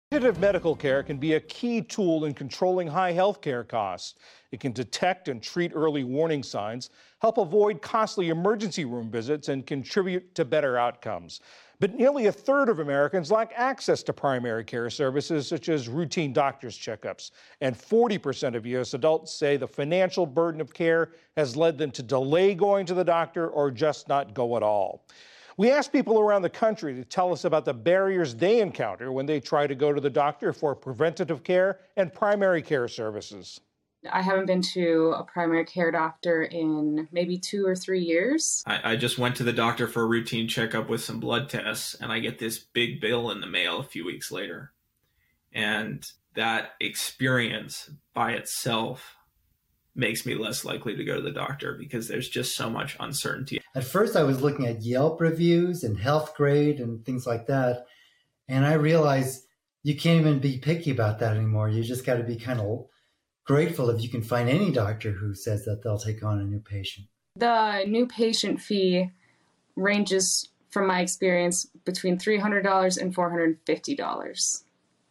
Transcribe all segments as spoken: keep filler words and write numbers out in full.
Preventative medical care can be a key tool in controlling high health care costs. It can detect and treat early warning signs, help avoid costly emergency room visits, and contribute to better outcomes. But nearly a third of Americans lack access to primary care services such as routine doctor's checkups. And forty percent of U S adults say the financial burden of care has led them to delay going to the doctor or just not go at all. We asked people around the country to tell us about the barriers they encounter when they try to go to the doctor for preventative care and primary care services. I haven't been to a primary care doctor in maybe two or three years. I, I just went to the doctor for a routine checkup with some blood tests, and I get this big bill in the mail a few weeks later. And that experience by itself makes me less likely to go to the doctor because there's just so much uncertainty. At first, I was looking at Yelp reviews and HealthGrade and things like that. And I realized you can't even be picky about that anymore. You just got to be kind of grateful if you can find any doctor who says that they'll take on a new patient. The new patient fee ranges, from my experience, between three hundred dollars and four hundred fifty dollars.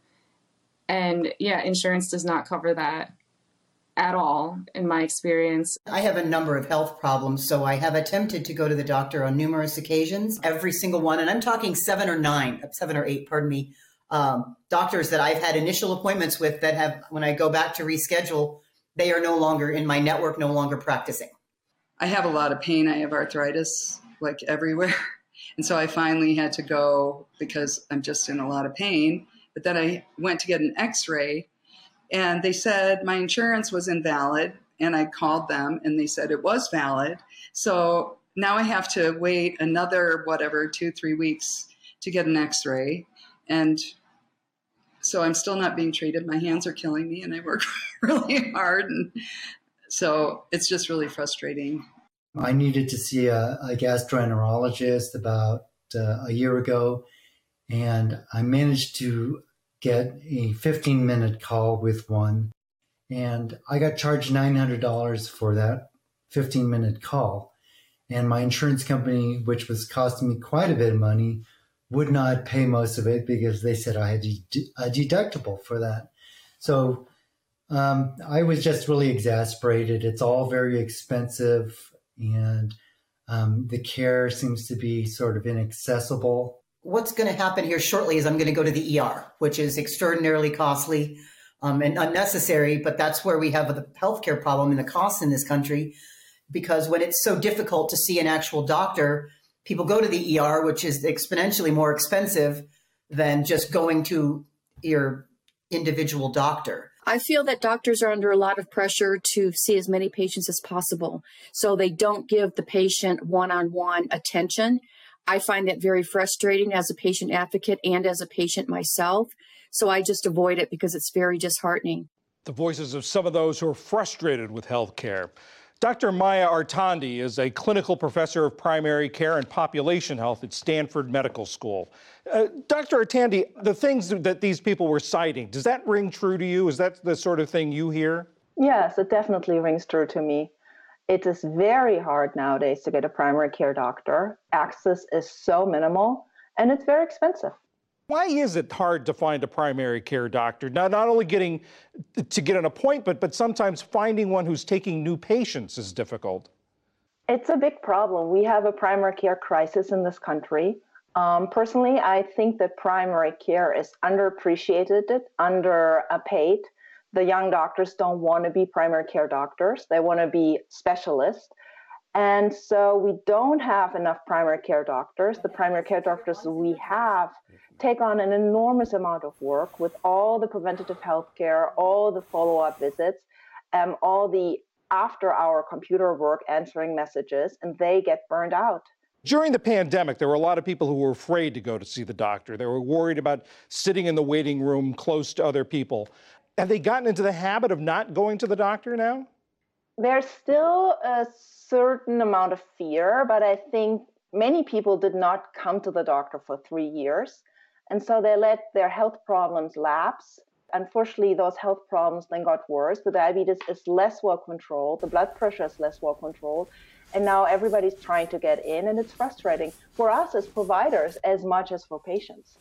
And yeah, insurance does not cover that at all, in my experience. I have a number of health problems, so I have attempted to go to the doctor on numerous occasions, every single one, and I'm talking seven or nine, seven or eight, pardon me, um, doctors that I've had initial appointments with that have, when I go back to reschedule, they are no longer in my network, no longer practicing. I have a lot of pain. I have arthritis, like everywhere. And so I finally had to go because I'm just in a lot of pain. But then I went to get an x-ray, and they said my insurance was invalid, and I called them, and they said it was valid. So now I have to wait another, whatever, two, three weeks to get an x-ray. And so I'm still not being treated. My hands are killing me, and I work really hard. And so it's just really frustrating. I needed to see a, a gastroenterologist about uh, a year ago, and I managed to get a fifteen minute call with one, and I got charged nine hundred dollars for that fifteen minute call. And my insurance company, which was costing me quite a bit of money, would not pay most of it because they said I had a deductible for that. So um, I was just really exasperated. It's all very expensive, and um, the care seems to be sort of inaccessible. What's going to happen here shortly is I'm going to go to the E R, which is extraordinarily costly um, and unnecessary, but that's where we have the healthcare problem and the costs in this country, because when it's so difficult to see an actual doctor, people go to the E R, which is exponentially more expensive than just going to your individual doctor. I feel that doctors are under a lot of pressure to see as many patients as possible, so they don't give the patient one-on-one attention. I find that very frustrating as a patient advocate and as a patient myself. So I just avoid it because it's very disheartening. The voices of some of those who are frustrated with health care. Doctor Maya Artandi is a clinical professor of primary care and population health at Stanford Medical School. Uh, Doctor Artandi, the things that these people were citing, does that ring true to you? Is that the sort of thing you hear? Yes, it definitely rings true to me. It is very hard nowadays to get a primary care doctor. Access is so minimal, and it's very expensive. Why is it hard to find a primary care doctor? Not, not only getting to get an appointment, but sometimes finding one who's taking new patients is difficult. It's a big problem. We have a primary care crisis in this country. Um, personally, I think that primary care is underappreciated, underpaid. The young doctors don't want to be primary care doctors. They want to be specialists. And so we don't have enough primary care doctors. The primary care doctors we have take on an enormous amount of work with all the preventative health care, all the follow-up visits, um, all the after-hour computer work answering messages, and they get burned out. During the pandemic, there were a lot of people who were afraid to go to see the doctor. They were worried about sitting in the waiting room close to other people. Have they gotten into the habit of not going to the doctor now? There's still a certain amount of fear, but I think many people did not come to the doctor for three years. And so they let their health problems lapse. Unfortunately, those health problems then got worse. The diabetes is less well controlled. The blood pressure is less well controlled. And now everybody's trying to get in, and it's frustrating for us as providers as much as for patients.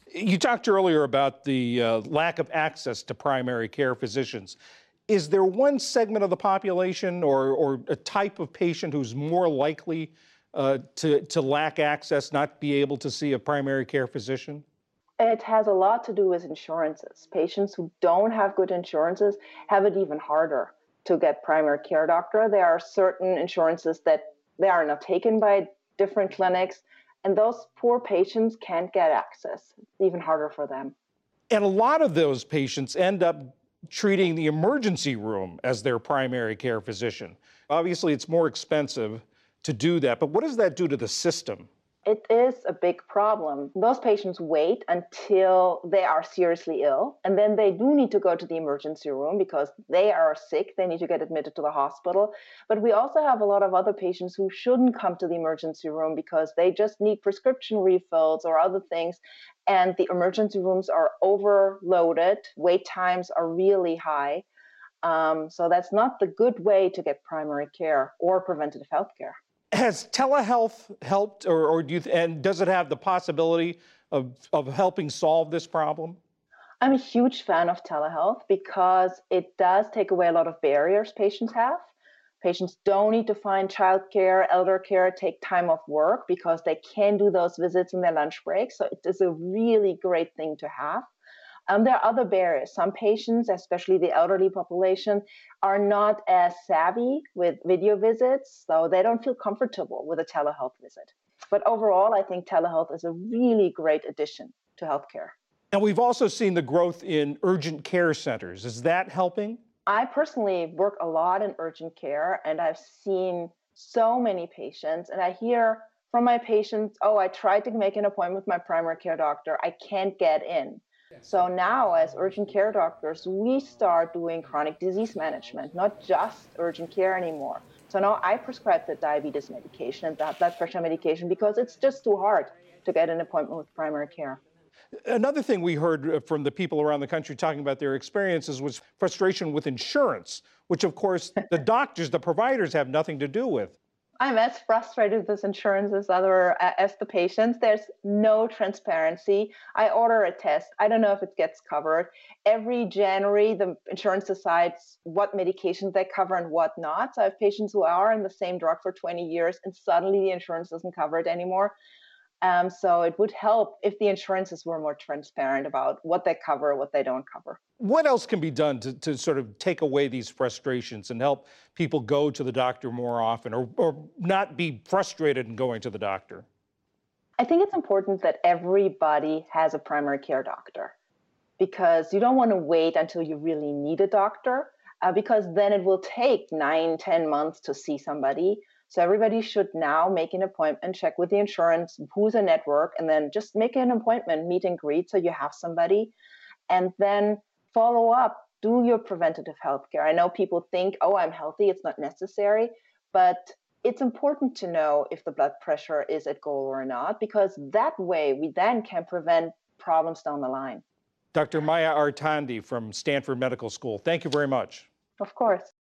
You talked earlier about the uh, lack of access to primary care physicians. Is there one segment of the population or, or a type of patient who's more likely uh, to, to lack access, not be able to see a primary care physician? It has a lot to do with insurances. Patients who don't have good insurances have it even harder to get primary care doctor. There are certain insurances that they are not taken by different clinics, and those poor patients can't get access. It's even harder for them. And a lot of those patients end up treating the emergency room as their primary care physician. Obviously, it's more expensive to do that, but what does that do to the system? It is a big problem. Those patients wait until they are seriously ill, and then they do need to go to the emergency room because they are sick. They need to get admitted to the hospital. But we also have a lot of other patients who shouldn't come to the emergency room because they just need prescription refills or other things, and the emergency rooms are overloaded. Wait times are really high. Um, so that's not the good way to get primary care or preventative health care. Has telehealth helped, or, or do you, and does it have the possibility of, of helping solve this problem? I'm a huge fan of telehealth because it does take away a lot of barriers patients have. Patients don't need to find childcare, elder care, take time off work because they can do those visits in their lunch break. So it is a really great thing to have. Um, there are other barriers. Some patients, especially the elderly population, are not as savvy with video visits, so they don't feel comfortable with a telehealth visit. But overall, I think telehealth is a really great addition to healthcare. And we've also seen the growth in urgent care centers. Is that helping? I personally work a lot in urgent care, and I've seen so many patients, and I hear from my patients, oh, I tried to make an appointment with my primary care doctor. I can't get in. So now, as urgent care doctors, we start doing chronic disease management, not just urgent care anymore. So now I prescribe the diabetes medication and that blood pressure medication because it's just too hard to get an appointment with primary care. Another thing we heard from the people around the country talking about their experiences was frustration with insurance, which, of course, the doctors, the providers have nothing to do with. I'm as frustrated with insurance as other as the patients. There's no transparency. I order a test. I don't know if it gets covered. Every January, the insurance decides what medications they cover and what not. So I have patients who are on the same drug for twenty years, and suddenly the insurance doesn't cover it anymore. Um, so it would help if the insurances were more transparent about what they cover, what they don't cover. What else can be done to, to sort of take away these frustrations and help people go to the doctor more often, or, or not be frustrated in going to the doctor? I think it's important that everybody has a primary care doctor, because you don't want to wait until you really need a doctor, uh, because then it will take nine, ten months to see somebody. So everybody should now make an appointment, check with the insurance, who's a network, and then just make an appointment, meet and greet, so you have somebody, and then follow up, do your preventative health care. I know people think, oh, I'm healthy, it's not necessary, but it's important to know if the blood pressure is at goal or not, because that way we then can prevent problems down the line. Doctor Maya Artandi from Stanford Medical School, thank you very much. Of course.